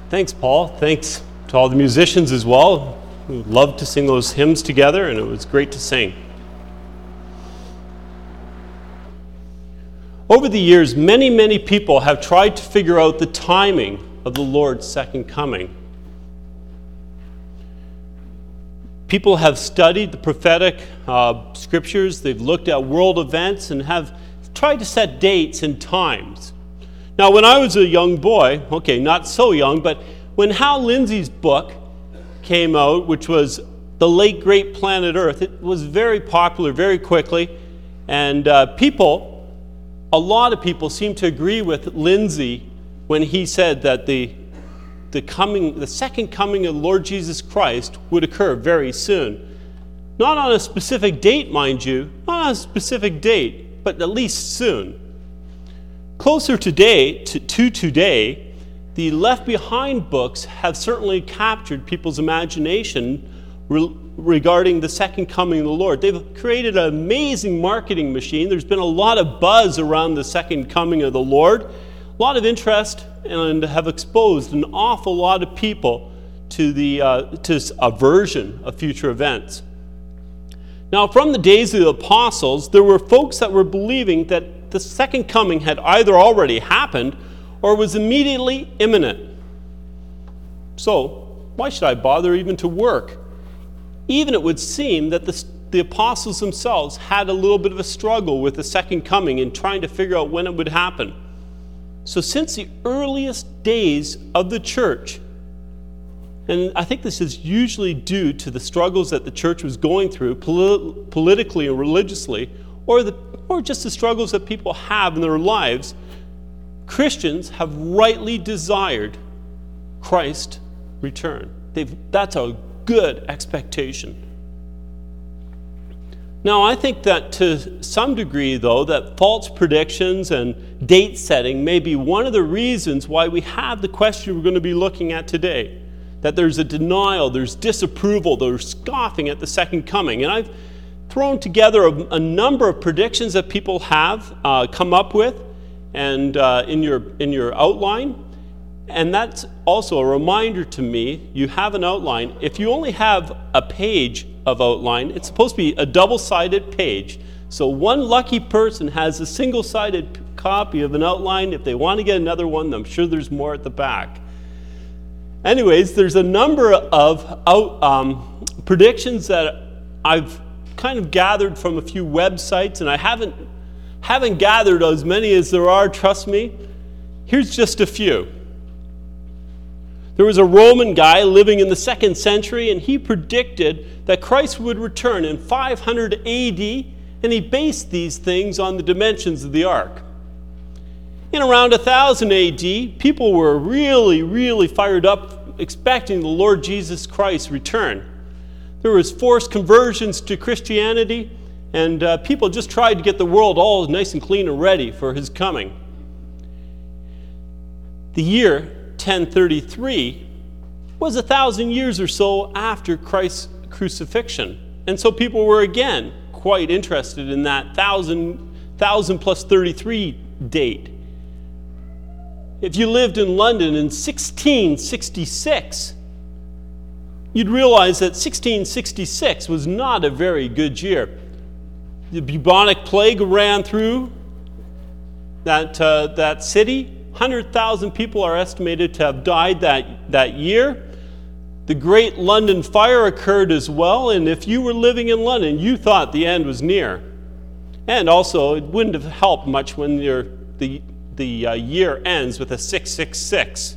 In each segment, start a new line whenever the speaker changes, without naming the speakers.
Thanks, Paul. Thanks to all the musicians as well. We loved to sing those hymns together, and it was great to sing. Over the years, many people have tried to figure out the timing of the Lord's second coming. People have studied the prophetic scriptures, they've looked at world events, and have tried to set dates and times. Now, when I was a young boy, okay, not so young, but when Hal Lindsey's book came out, which was The Late Great Planet Earth, it was very popular very quickly, and a lot of people seem to agree with Lindsey when he said that the second coming of the Lord Jesus Christ would occur very soon. Not on a specific date, mind you, not on a specific date, but at least soon. Closer today, to today, the Left Behind books have certainly captured people's imagination regarding the second coming of the Lord. They've created an amazing marketing machine. There's been a lot of buzz around the second coming of the Lord, a lot of interest, and have exposed an awful lot of people to a version of future events. Now, from the days of the apostles, there were folks that were believing that the second coming had either already happened or was immediately imminent. So, why should I bother even to work? Even it would seem that the apostles themselves had a little bit of a struggle with the second coming and trying to figure out when it would happen. So since the earliest days of the church, and I think this is usually due to the struggles that the church was going through politically and religiously, or just the struggles that people have in their lives, Christians have rightly desired Christ's return. That's a good expectation. Now, I think that to some degree, though, that false predictions and date setting may be one of the reasons why we have the question we're going to be looking at today. That there's a denial, there's disapproval, there's scoffing at the second coming. And I've thrown together a number of predictions that people have come up with and in your outline. And that's also a reminder to me, you have an outline. If you only have a page of outline, it's supposed to be a double-sided page. So one lucky person has a single-sided copy of an outline. If they want to get another one, I'm sure there's more at the back. Anyways, there's a number of predictions that I've kind of gathered from a few websites, and I haven't gathered as many as there are, trust me. Here's just a few. There was a Roman guy living in the 2nd century, and he predicted that Christ would return in 500 AD, and he based these things on the dimensions of the ark. In around 1000 AD, people were really fired up, expecting the Lord Jesus Christ's return. There was forced conversions to Christianity, and people just tried to get the world all nice and clean and ready for his coming. The year 1033 was 1,000 years or so after Christ's crucifixion. And so people were again quite interested in that 1,000 plus 33 date. If you lived in London in 1666, you'd realize that 1666 was not a very good year. The bubonic plague ran through that city. 100,000 people are estimated to have died that year. The Great London Fire occurred as well, and if you were living in London, you thought the end was near. And also, it wouldn't have helped much when the year ends with a 666.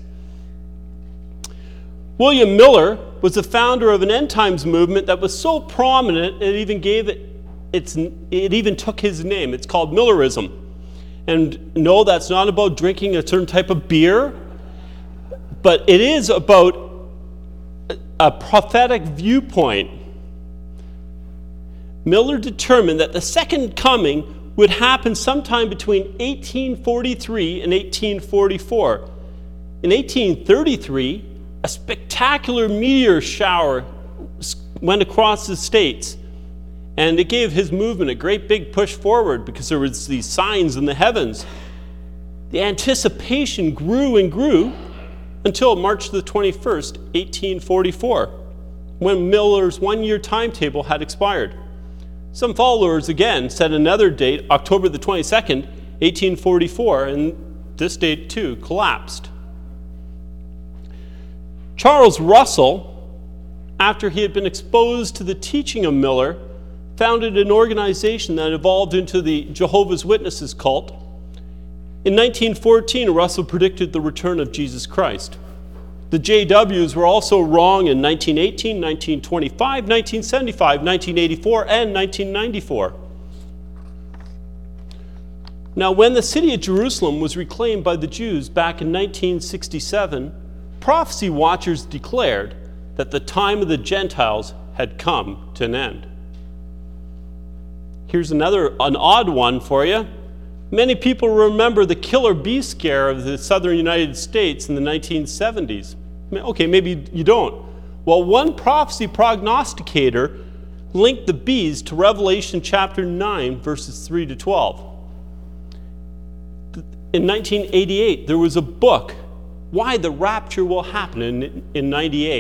William Miller was the founder of an end times movement that was so prominent it even took his name. It's called Millerism. And no, that's not about drinking a certain type of beer, but it is about a prophetic viewpoint. Miller determined that the second coming would happen sometime between 1843 and 1844. In 1833, a spectacular meteor shower went across the States. And it gave his movement a great big push forward because there was these signs in the heavens. The anticipation grew and grew, until March the 21st, 1844, when Miller's one-year timetable had expired. Some followers again set another date, October the 22nd, 1844, and this date too collapsed. Charles Russell, after he had been exposed to the teaching of Miller, founded an organization that evolved into the Jehovah's Witnesses cult. In 1914, Russell predicted the return of Jesus Christ. The JWs were also wrong in 1918, 1925, 1975, 1984, and 1994. Now, when the city of Jerusalem was reclaimed by the Jews back in 1967, prophecy watchers declared that the time of the Gentiles had come to an end. Here's an odd one for you. Many people remember the killer bee scare of the southern United States in the 1970s. Okay, maybe you don't. Well, one prophecy prognosticator linked the bees to Revelation chapter 9, verses 3 to 12. In 1988, there was a book, Why the Rapture Will Happen, in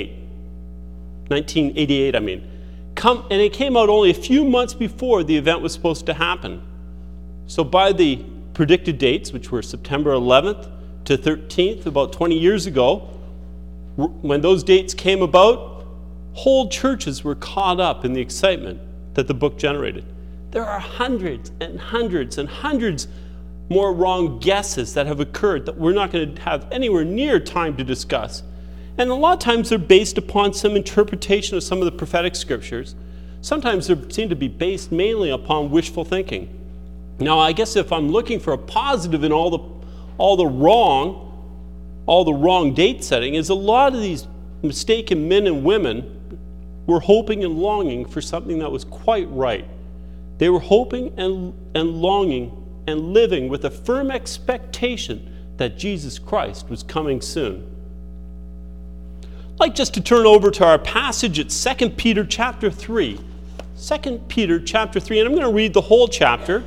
1988, I mean. And it came out only a few months before the event was supposed to happen. So by the predicted dates, which were September 11th to 13th, about 20 years ago, when those dates came about, whole churches were caught up in the excitement that the book generated. There are hundreds and hundreds and hundreds more wrong guesses that have occurred that we're not going to have anywhere near time to discuss. And a lot of times they're based upon some interpretation of some of the prophetic scriptures. Sometimes they seem to be based mainly upon wishful thinking. Now, I guess if I'm looking for a positive in all the wrong date setting, is a lot of these mistaken men and women were hoping and longing for something that was quite right. They were hoping and longing and living with a firm expectation that Jesus Christ was coming soon. I'd like just to turn over to our passage at 2 Peter chapter 3. 2 Peter chapter 3, and I'm going to read the whole chapter.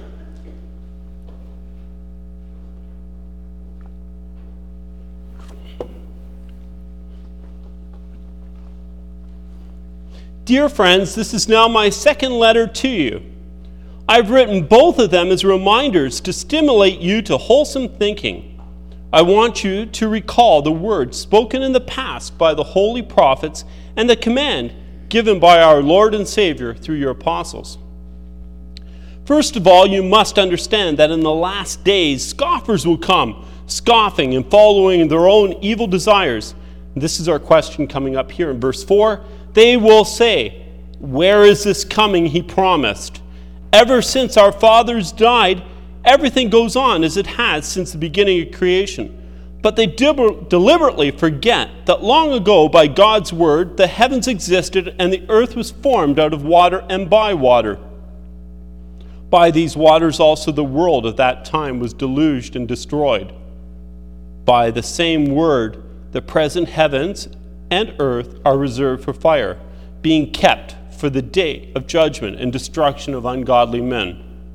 Dear friends, this is now my second letter to you. I've written both of them as reminders to stimulate you to wholesome thinking. I want you to recall the words spoken in the past by the holy prophets and the command given by our Lord and Savior through your apostles. First of all, you must understand that in the last days, scoffers will come, scoffing and following their own evil desires. This is our question coming up here in verse 4. They will say, "Where is this coming he promised? Ever since our fathers died, everything goes on as it has since the beginning of creation." But they deliberately forget that long ago, by God's word, the heavens existed and the earth was formed out of water and by water. By these waters also the world of that time was deluged and destroyed. By the same word, the present heavens and earth are reserved for fire, being kept for the day of judgment and destruction of ungodly men.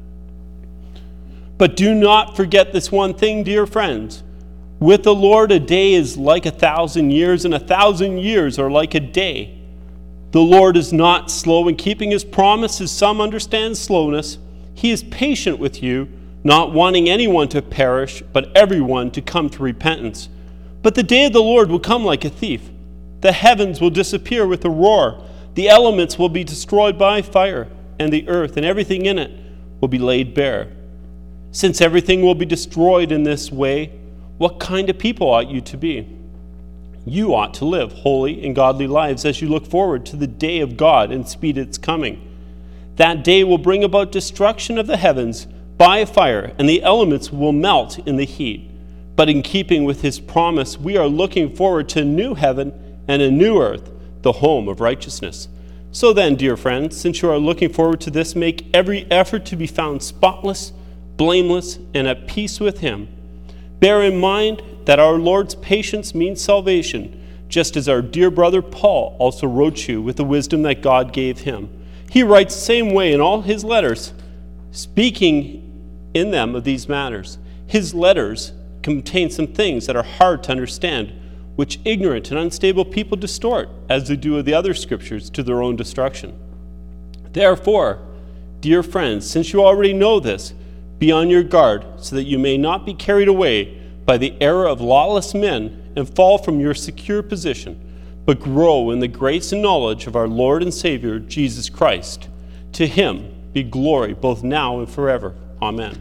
But do not forget this one thing, dear friends. With the Lord, a day is like 1,000 years, and 1,000 years are like a day. The Lord is not slow in keeping his promise, as some understand slowness. He is patient with you, not wanting anyone to perish, but everyone to come to repentance. But the day of the Lord will come like a thief. The heavens will disappear with a roar. The elements will be destroyed by fire, and the earth and everything in it will be laid bare. Since everything will be destroyed in this way, what kind of people ought you to be? You ought to live holy and godly lives as you look forward to the day of God and speed its coming. That day will bring about destruction of the heavens by fire, and the elements will melt in the heat. But in keeping with his promise, we are looking forward to a new heaven and a new earth, the home of righteousness. So then, dear friends, since you are looking forward to this, make every effort to be found spotless, blameless, and at peace with him. Bear in mind that our Lord's patience means salvation, just as our dear brother Paul also wrote you with the wisdom that God gave him. He writes the same way in all his letters, speaking in them of these matters. His letters contain some things that are hard to understand, which ignorant and unstable people distort, as they do of the other scriptures, to their own destruction. Therefore, dear friends, since you already know this, be on your guard, so that you may not be carried away by the error of lawless men and fall from your secure position, but grow in the grace and knowledge of our Lord and Savior, Jesus Christ. To him be glory both now and forever. Amen.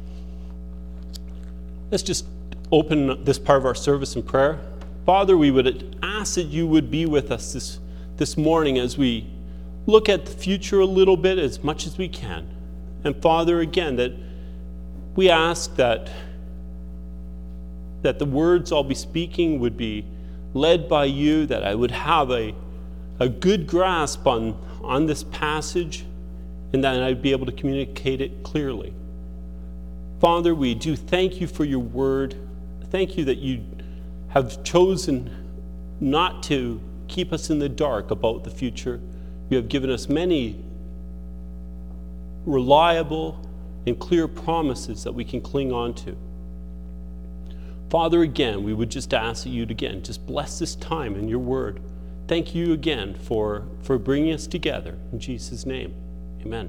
Let's just open this part of our service in prayer. Father, we would ask that you would be with us this morning as we look at the future a little bit, as much as we can. And Father, again, that we ask that the words I'll be speaking would be led by you, that I would have a good grasp on this passage, and that I'd be able to communicate it clearly. Father, we do thank you for your word. Thank you that you have chosen not to keep us in the dark about the future. You have given us many reliable and clear promises that we can cling on to. Father, again, we would just ask that you'd again just bless this time in your word. Thank you again for bringing us together. In Jesus' name, amen.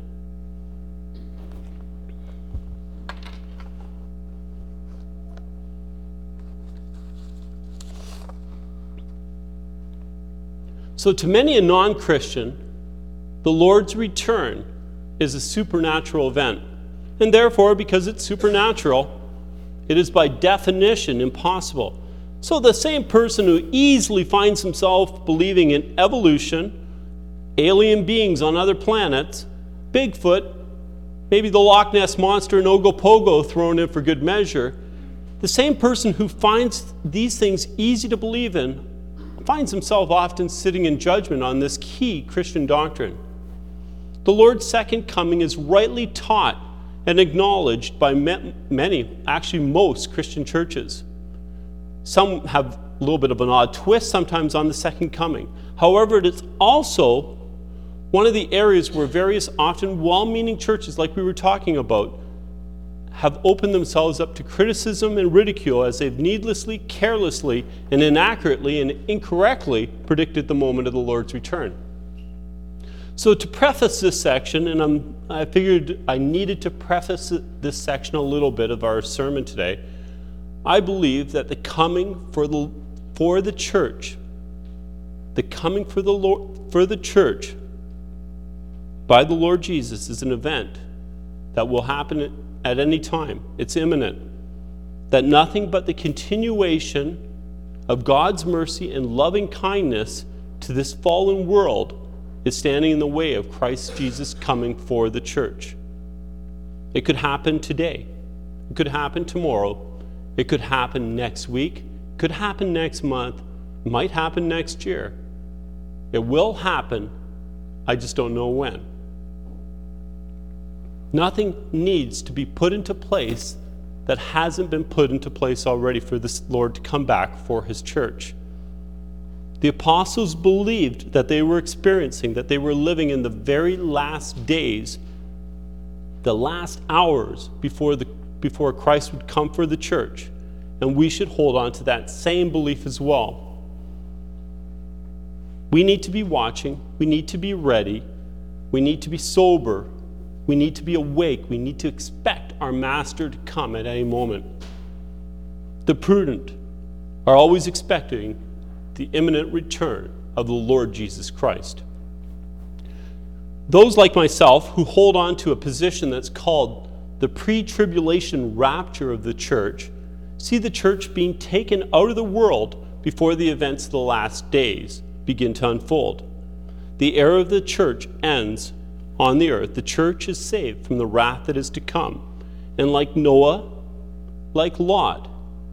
So to many a non-Christian, the Lord's return is a supernatural event. And therefore, because it's supernatural, it is by definition impossible. So the same person who easily finds himself believing in evolution, alien beings on other planets, Bigfoot, maybe the Loch Ness Monster and Ogopogo thrown in for good measure, the same person who finds these things easy to believe in finds himself often sitting in judgment on this key Christian doctrine. The Lord's second coming is rightly taught and acknowledged by many, actually most Christian churches. Some have a little bit of an odd twist sometimes on the second coming. However, it is also one of the areas where various often well-meaning churches, like we were talking about, have opened themselves up to criticism and ridicule as they've needlessly, carelessly, and inaccurately and incorrectly predicted the moment of the Lord's return. So to preface this section, and I figured I needed to preface this section a little bit of our sermon today, I believe that the coming for the church, the coming for the church by the Lord Jesus is an event that will happen at any time. It's imminent. That nothing but the continuation of God's mercy and loving kindness to this fallen world is standing in the way of Christ Jesus coming for the church. It could happen today. It could happen tomorrow. It could happen next week. It could happen next month. It might happen next year. It will happen. I just don't know when. Nothing needs to be put into place that hasn't been put into place already for this Lord to come back for his church. The apostles believed that they were experiencing, that they were living in the very last days, the last hours before Christ would come for the church. And we should hold on to that same belief as well. We need to be watching. We need to be ready. We need to be sober. We need to be awake. We need to expect our master to come at any moment. The prudent are always expecting the imminent return of the Lord Jesus Christ. Those like myself who hold on to a position that's called the pre-tribulation rapture of the church see the church being taken out of the world before the events of the last days begin to unfold. The era of the church ends on the earth. The church is saved from the wrath that is to come. And like Noah, like Lot,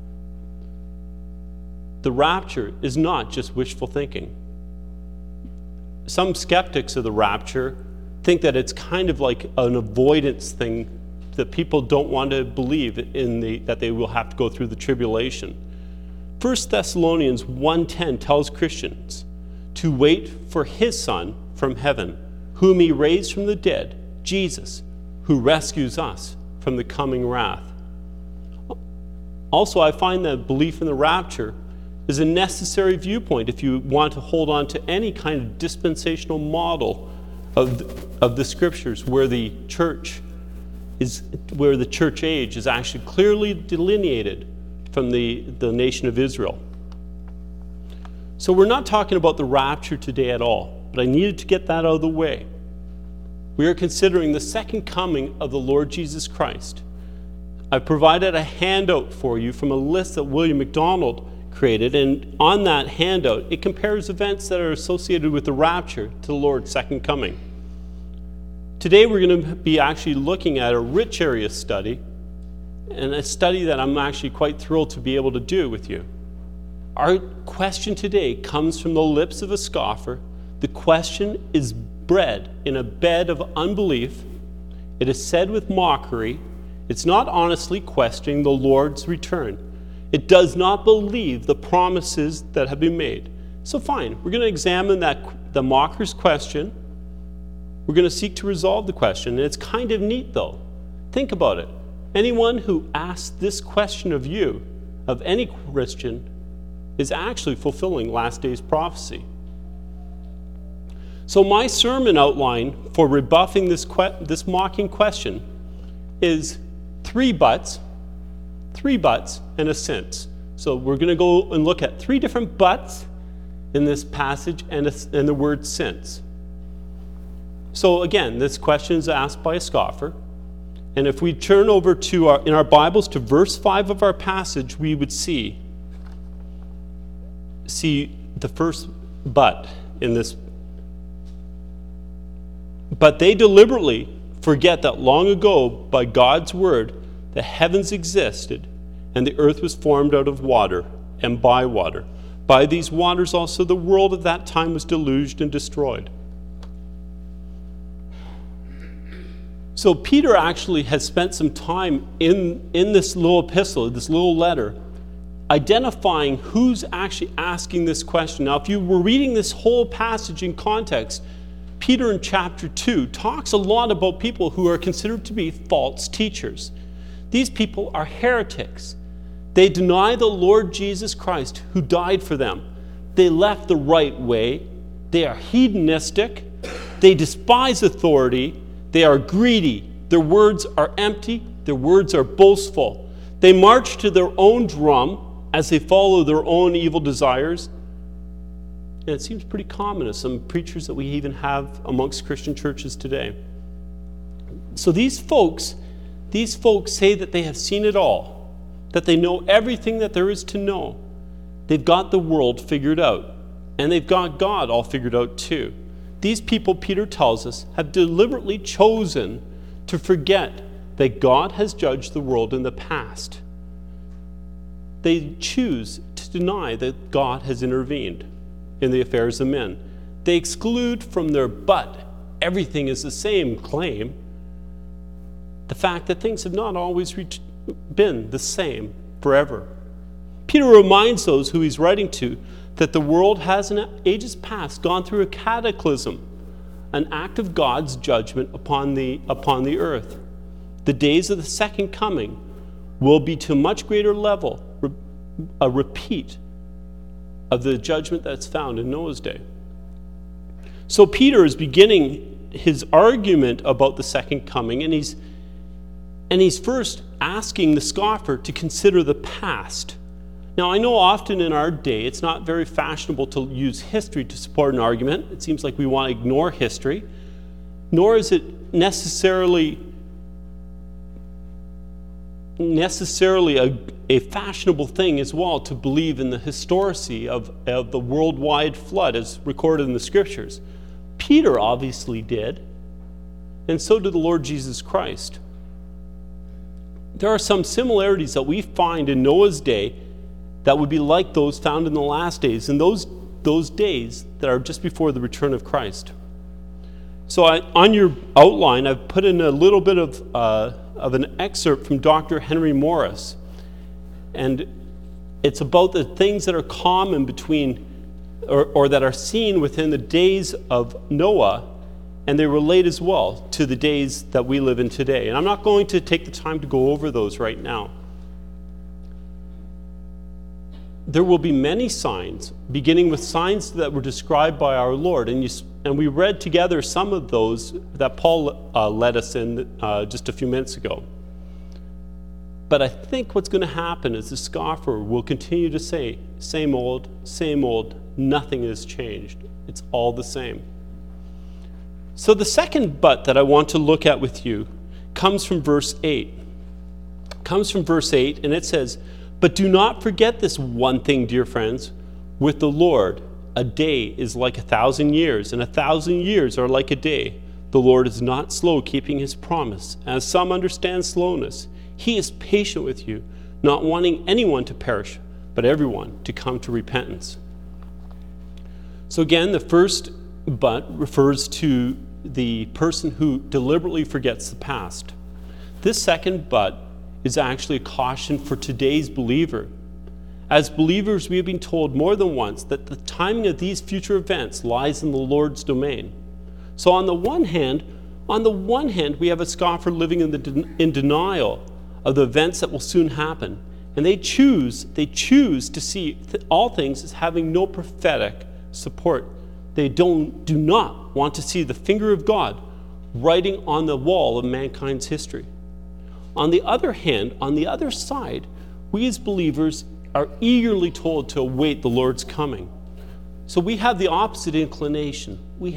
the rapture is not just wishful thinking. Some skeptics of the rapture think that it's kind of like an avoidance thing, that people don't want to believe that they will have to go through the tribulation. 1 Thessalonians 1:10 tells Christians to wait for his Son from heaven, whom he raised from the dead, Jesus, who rescues us from the coming wrath. Also, I find that belief in the rapture is a necessary viewpoint if you want to hold on to any kind of dispensational model of the Scriptures where the church age is actually clearly delineated from the nation of Israel. So we're not talking about the rapture today at all, but I needed to get that out of the way. We are considering the second coming of the Lord Jesus Christ. I've provided a handout for you from a list that William MacDonald created, and on that handout, it compares events that are associated with the rapture to the Lord's second coming. Today, we're going to be actually looking at a rich area study, and a study that I'm actually quite thrilled to be able to do with you. Our question today comes from the lips of a scoffer. The question is bred in a bed of unbelief. It is said with mockery. It's not honestly questioning the Lord's return. It does not believe the promises that have been made. So fine, we're going to examine the mocker's question. We're going to seek to resolve the question. And it's kind of neat, though. Think about it. Anyone who asks this question of you, of any Christian, is actually fulfilling last day's prophecy. So my sermon outline for rebuffing this mocking question is three buts, and a since. So we're going to go and look at three different buts in this passage and the word since. So again, this question is asked by a scoffer. And if we turn over in our Bibles to verse 5 of our passage, we would see the first but in this. But they deliberately forget that long ago, by God's word, the heavens existed, and the earth was formed out of water and by water. By these waters also the world of that time was deluged and destroyed. So Peter actually has spent some time in this little epistle, this little letter, identifying who's actually asking this question. Now, if you were reading this whole passage in context, Peter in chapter 2 talks a lot about people who are considered to be false teachers. These people are heretics. They deny the Lord Jesus Christ who died for them. They left the right way. They are hedonistic. They despise authority. They are greedy. Their words are empty. Their words are boastful. They march to their own drum as they follow their own evil desires. And it seems pretty common as some preachers that we even have amongst Christian churches today. So these folks say that they have seen it all, that they know everything that there is to know. They've got the world figured out, and they've got God all figured out too. These people, Peter tells us, have deliberately chosen to forget that God has judged the world in the past. They choose to deny that God has intervened in the affairs of men. They exclude from their but everything is the same claim the fact that things have not always been the same forever. Peter reminds those who he's writing to that the world has in ages past gone through a cataclysm, an act of God's judgment upon the earth. The days of the second coming will be to a much greater level a repeat of the judgment that's found in Noah's day. So Peter is beginning his argument about the second coming, and he's first asking the scoffer to consider the past. Now, I know often in our day it's not very fashionable to use history to support an argument. It seems like we want to ignore history, nor is it necessarily a fashionable thing as well to believe in the historicity of the worldwide flood as recorded in the Scriptures. Peter obviously did, and so did the Lord Jesus Christ. There are some similarities that we find in Noah's day that would be like those found in the last days, and those days that are just before the return of Christ. So on your outline, I've put in a little bit of an excerpt from Dr. Henry Morris, and it's about the things that are common between, or that are seen within the days of Noah, and they relate as well to the days that we live in today. And I'm not going to take the time to go over those right now. there will be many signs, beginning with signs that were described by our Lord. And we read together some of those that Paul led us in just a few minutes ago. But I think what's going to happen is the scoffer will continue to say, same old, nothing has changed. It's all the same. So the second but that I want to look at with you comes from verse 8. And it says, "But do not forget this one thing, dear friends. With the Lord, a day is like 1,000 years, and 1,000 years are like a day. The Lord is not slow keeping his promise, as some understand slowness. He is patient with you, not wanting anyone to perish, but everyone to come to repentance." So again, the first but refers to the person who deliberately forgets the past. This second but is actually a caution for today's believer. As believers, we have been told more than once that the timing of these future events lies in the Lord's domain. So on the one hand, we have a scoffer living in denial of the events that will soon happen, and they choose to see all things as having no prophetic support. They do not want to see the finger of God writing on the wall of mankind's history. On the other hand, on the other side, we as believers are eagerly told to await the Lord's coming. So we have the opposite inclination. We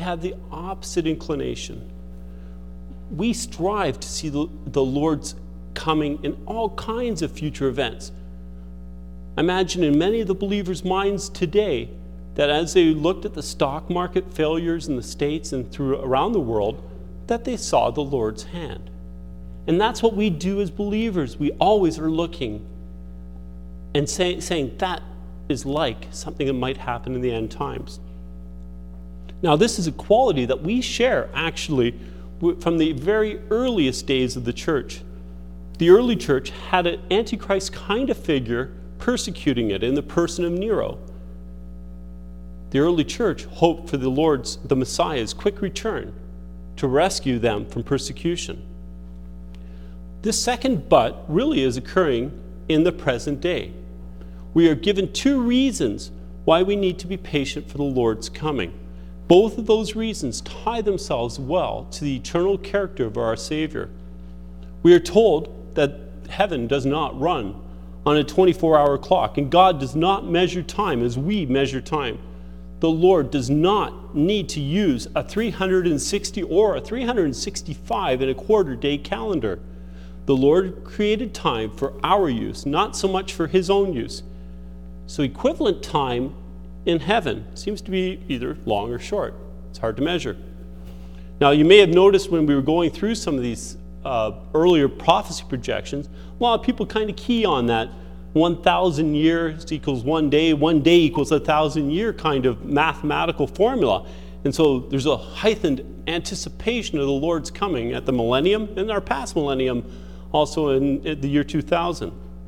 strive to see the Lord's coming in all kinds of future events. Imagine in many of the believers' minds today that as they looked at the stock market failures in the States and around the world, that they saw the Lord's hand. And that's what we do as believers. We always are looking and saying that is like something that might happen in the end times. Now, this is a quality that we share actually from the very earliest days of the church. The early church had an Antichrist kind of figure persecuting it in the person of Nero. The early church hoped for the Messiah's quick return to rescue them from persecution. This second but really is occurring in the present day. We are given two reasons why we need to be patient for the Lord's coming. Both of those reasons tie themselves well to the eternal character of our Savior. We are told that heaven does not run on a 24-hour clock, and God does not measure time as we measure time. The Lord does not need to use a 360 or a 365 and a quarter day calendar. The Lord created time for our use, not so much for his own use. So equivalent time in heaven seems to be either long or short. It's hard to measure. Now, you may have noticed when we were going through some of these earlier prophecy projections, a lot of people kind of key on that 1,000 years equals 1 day equals 1,000 year kind of mathematical formula. And so there's a heightened anticipation of the Lord's coming at the millennium and our past millennium, also in the year 2000.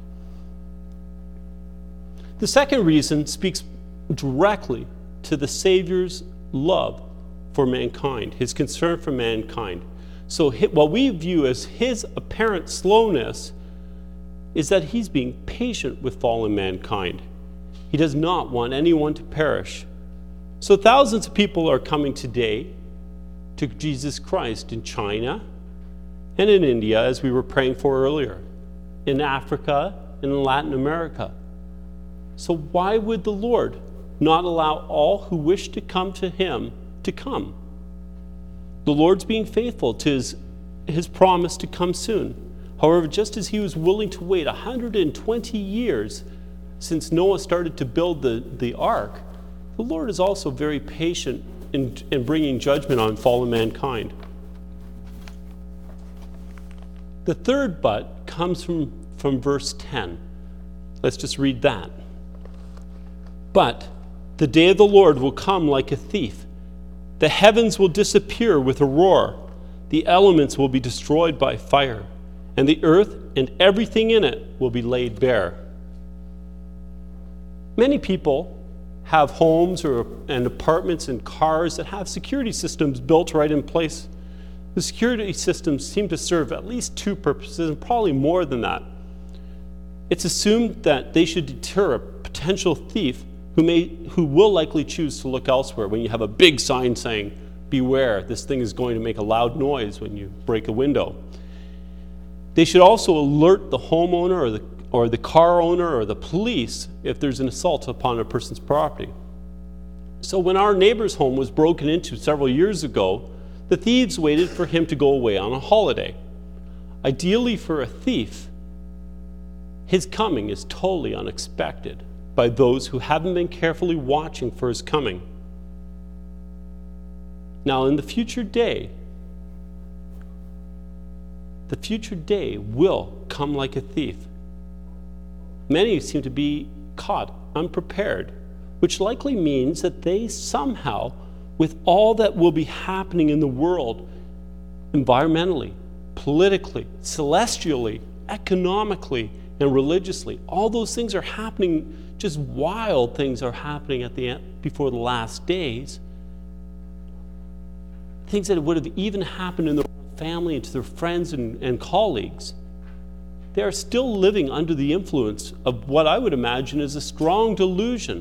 The second reason speaks directly to the Savior's love for mankind, his concern for mankind. So what we view as his apparent slowness is that he's being patient with fallen mankind. He does not want anyone to perish. So thousands of people are coming today to Jesus Christ in China and in India, as we were praying for earlier, in Africa and in Latin America. So why would the Lord not allow all who wish to come to him to come? The Lord's being faithful to his promise to come soon. However, just as he was willing to wait 120 years since Noah started to build the ark, the Lord is also very patient in bringing judgment on fallen mankind. The third but comes from verse 10. Let's just read that. But the day of the Lord will come like a thief. The heavens will disappear with a roar. The elements will be destroyed by fire, and the earth and everything in it will be laid bare. Many people have homes and apartments and cars that have security systems built right in place. The security systems seem to serve at least two purposes, and probably more than that. It's assumed that they should deter potential thief who will likely choose to look elsewhere when you have a big sign saying, "Beware, this thing is going to make a loud noise when you break a window." They should also alert the homeowner or the car owner or the police if there's an assault upon a person's property. So when our neighbor's home was broken into several years ago, the thieves waited for him to go away on a holiday. Ideally for a thief, his coming is totally unexpected by those who haven't been carefully watching for his coming. Now, in the future day will come like a thief. Many seem to be caught unprepared, which likely means that they somehow, with all that will be happening in the world, environmentally, politically, celestially, economically, and religiously, all those things are happening, just wild things are happening at the end, before the last days. Things that would have even happened in their family and to their friends and colleagues. They are still living under the influence of what I would imagine is a strong delusion.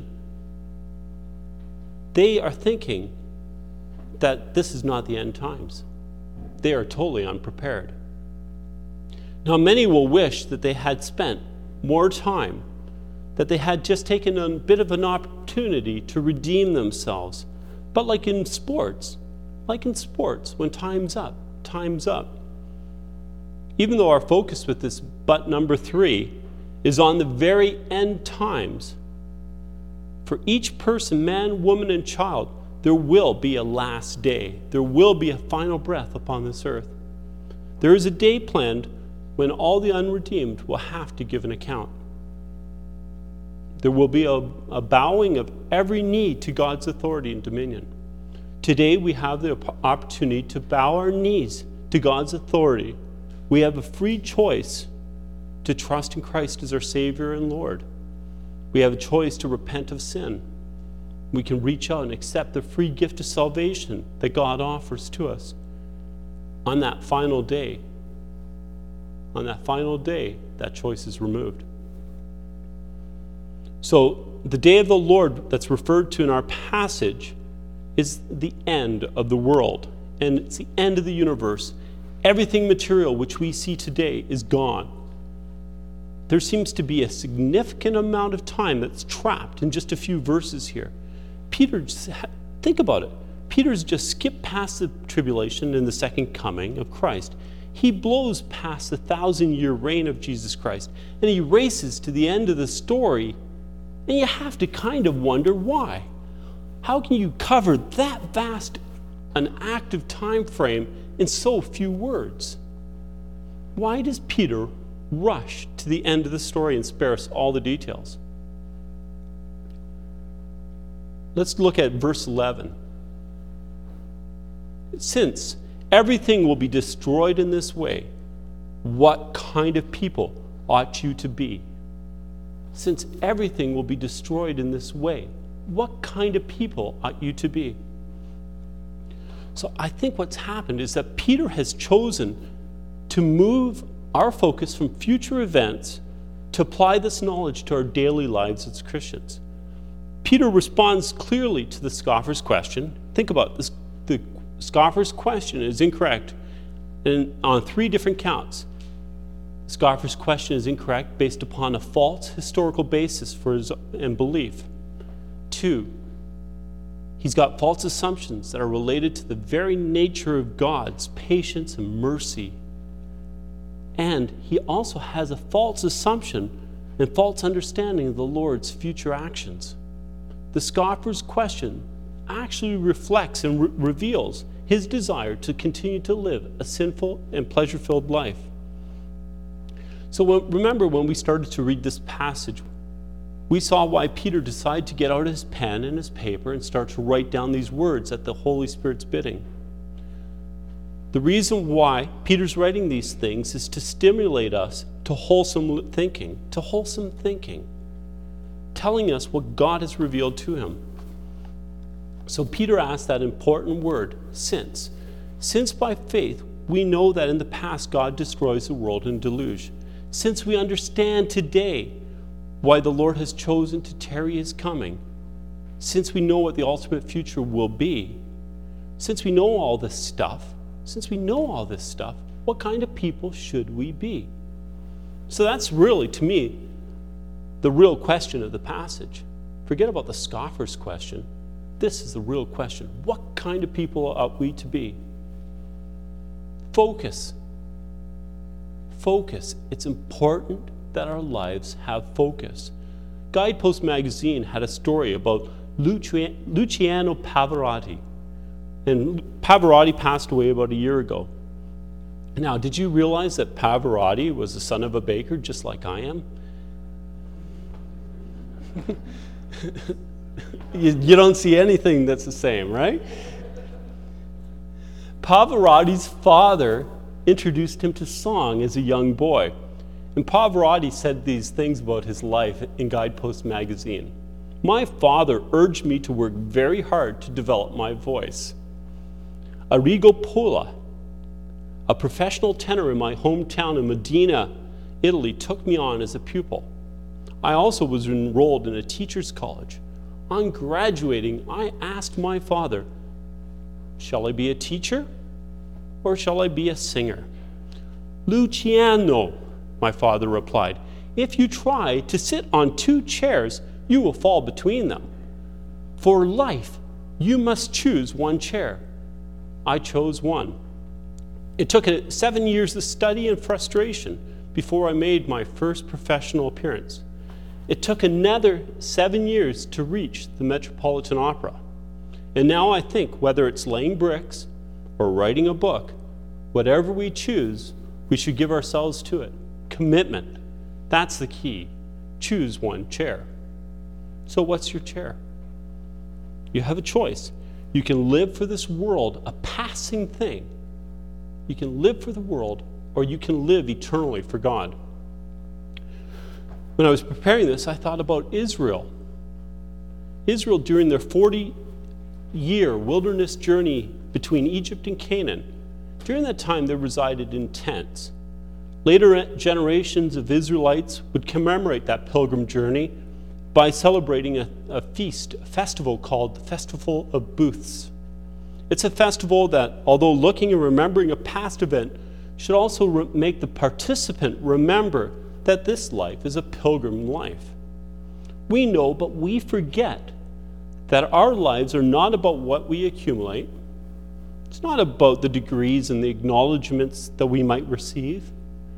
They are thinking that this is not the end times. They are totally unprepared. Now, many will wish that they had spent more time, that they had just taken a bit of an opportunity to redeem themselves. But like in sports, when time's up, time's up. Even though our focus with this but number 3 is on the very end times, for each person, man, woman, and child, there will be a last day. There will be a final breath upon this earth. There is a day planned when all the unredeemed will have to give an account. There will be a bowing of every knee to God's authority and dominion. Today we have the opportunity to bow our knees to God's authority. We have a free choice to trust in Christ as our Savior and Lord. We have a choice to repent of sin. We can reach out and accept the free gift of salvation that God offers to us. On that final day, that choice is removed. So the day of the Lord that's referred to in our passage is the end of the world, and it's the end of the universe. Everything material which we see today is gone. There seems to be a significant amount of time that's trapped in just a few verses here. Think about it. Peter's just skipped past the tribulation and the second coming of Christ. He blows past the 1,000-year reign of Jesus Christ, and he races to the end of the story, and you have to kind of wonder why. How can you cover that vast an active time frame in so few words? Why does Peter rush to the end of the story and spare us all the details? Let's look at verse 11. Since everything will be destroyed in this way, what kind of people ought you to be? Since everything will be destroyed in this way, what kind of people ought you to be? So I think what's happened is that Peter has chosen to move our focus from future events to apply this knowledge to our daily lives as Christians. Peter responds clearly to the scoffer's question. Think about this. The scoffer's question is incorrect on 3 different counts. The scoffer's question is incorrect based upon a false historical basis for his belief. 2, he's got false assumptions that are related to the very nature of God's patience and mercy. And he also has a false assumption and false understanding of the Lord's future actions. The scoffer's question actually reflects and reveals his desire to continue to live a sinful and pleasure-filled life. So remember when we started to read this passage, we saw why Peter decided to get out his pen and his paper and start to write down these words at the Holy Spirit's bidding. The reason why Peter's writing these things is to stimulate us to wholesome thinking, telling us what God has revealed to him. So Peter asked that important word, since. Since by faith we know that in the past God destroys the world in a deluge. Since we understand today why the Lord has chosen to tarry his coming, since we know what the ultimate future will be, since we know all this stuff, what kind of people should we be? So that's really, to me, the real question of the passage. Forget about the scoffer's question. This is the real question. What kind of people ought we to be? Focus. Focus. It's important that our lives have focus. Guidepost magazine had a story about Luciano Pavarotti. And Pavarotti passed away about a year ago. Now, did you realize that Pavarotti was the son of a baker, just like I am? You don't see anything that's the same, right? Pavarotti's father introduced him to song as a young boy. And Pavarotti said these things about his life in Guidepost magazine. My father urged me to work very hard to develop my voice. Arrigo Pola, a professional tenor in my hometown in Modena, Italy, took me on as a pupil. I also was enrolled in a teacher's college. On graduating, I asked my father, shall I be a teacher or shall I be a singer? Luciano, my father replied, if you try to sit on two chairs, you will fall between them. For life, you must choose one chair. I chose one. It took 7 years of study and frustration before I made my first professional appearance. It took another 7 years to reach the Metropolitan Opera. And now I think whether it's laying bricks or writing a book, whatever we choose, we should give ourselves to it. Commitment. That's the key. Choose one chair. So what's your chair? You have a choice. You can live for this world, a passing thing. You can live for the world, or you can live eternally for God. When I was preparing this, I thought about Israel. Israel, during their 40-year wilderness journey between Egypt and Canaan, during that time they resided in tents. Later generations of Israelites would commemorate that pilgrim journey by celebrating a festival called the Festival of Booths. It's a festival that, although looking and remembering a past event, should also make the participant remember that this life is a pilgrim life. We know, but we forget that our lives are not about what we accumulate. It's not about the degrees and the acknowledgments that we might receive.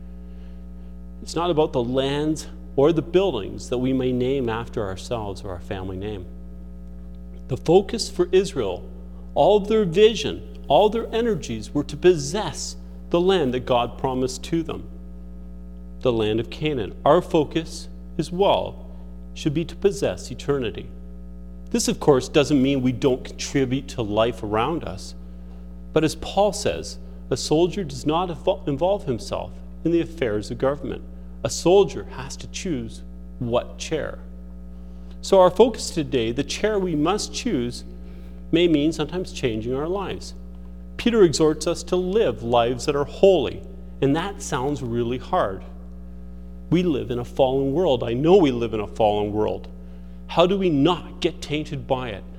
It's not about the lands or the buildings that we may name after ourselves or our family name. The focus for Israel, all of their vision, all their energies were to possess the land that God promised to them, the land of Canaan. Our focus as well should be to possess eternity. This, of course, doesn't mean we don't contribute to life around us. But as Paul says, a soldier does not involve himself in the affairs of government. A soldier has to choose what chair. So our focus today, the chair we must choose, may mean sometimes changing our lives. Peter exhorts us to live lives that are holy, and that sounds really hard. We live in a fallen world. I know we live in a fallen world. How do we not get tainted by it?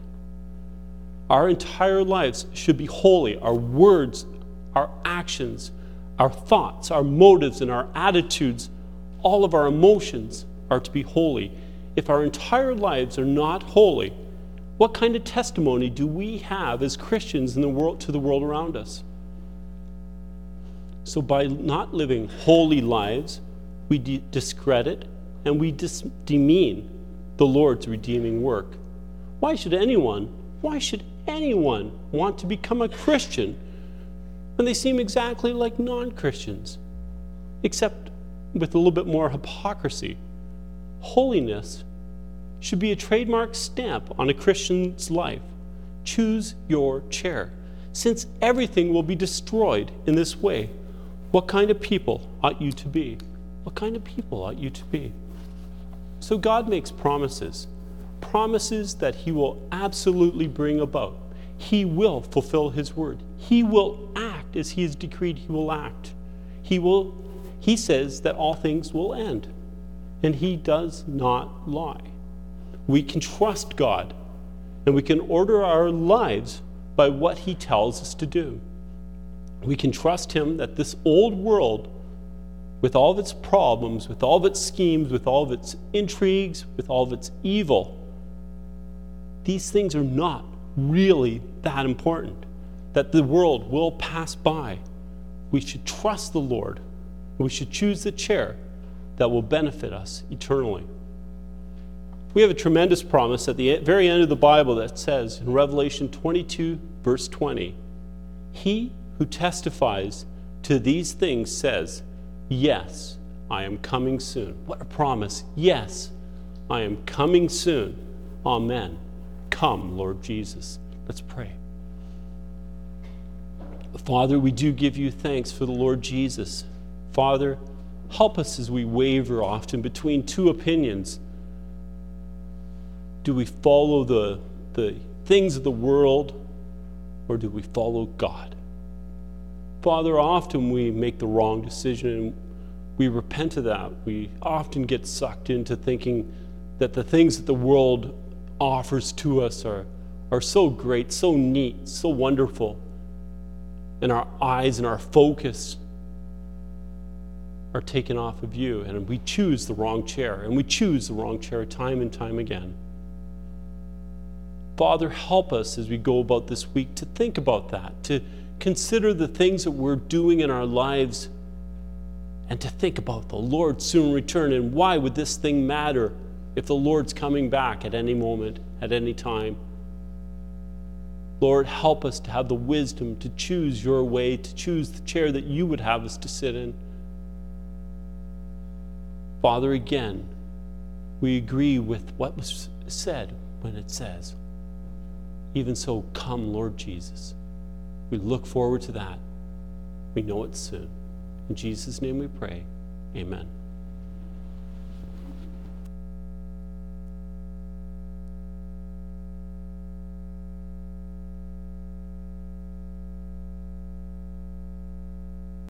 Our entire lives should be holy. Our words, our actions, our thoughts, our motives, and our attitudes, all of our emotions are to be holy. If our entire lives are not holy, what kind of testimony do we have as Christians in the world to the world around us? So by not living holy lives, we discredit and we demean the Lord's redeeming work. Why should anyone want to become a Christian when they seem exactly like non-Christians, except with a little bit more hypocrisy? Holiness should be a trademark stamp on a Christian's life. Choose your chair. Since everything will be destroyed in this way, what kind of people ought you to be? What kind of people ought you to be? So God makes promises that He will absolutely bring about. He will fulfill His word. He will act as He has decreed He will act. He says that all things will end. and he does not lie. We can trust God, and we can order our lives by what he tells us to do. We can trust him that this old world, with all of its problems, with all of its schemes, with all of its intrigues, with all of its evil, these things are not really that important, that the world will pass by. We should trust the Lord. We should choose the chair that will benefit us eternally. We have a tremendous promise at the very end of the Bible that says in Revelation 22, verse 20, he who testifies to these things says, yes, I am coming soon. What a promise. Yes, I am coming soon. Amen. Come, Lord Jesus. Let's pray. Father, we do give you thanks for the Lord Jesus. Father, help us as we waver often between two opinions. Do we follow the things of the world, or do we follow God? Father, often we make the wrong decision, and we repent of that. We often get sucked into thinking that the things that the world offers to us are so great, so neat, so wonderful. And our eyes and our focus are taken off of you, and we choose the wrong chair, and we choose the wrong chair time and time again. Father, help us as we go about this week to think about that, to consider the things that we're doing in our lives, and to think about the Lord's soon return, and why would this thing matter if the Lord's coming back at any moment, at any time. Lord, help us to have the wisdom to choose your way, to choose the chair that you would have us to sit in. Father, again, we agree with what was said when it says, even so, come, Lord Jesus. We look forward to that. We know it's soon. In Jesus' name we pray. Amen.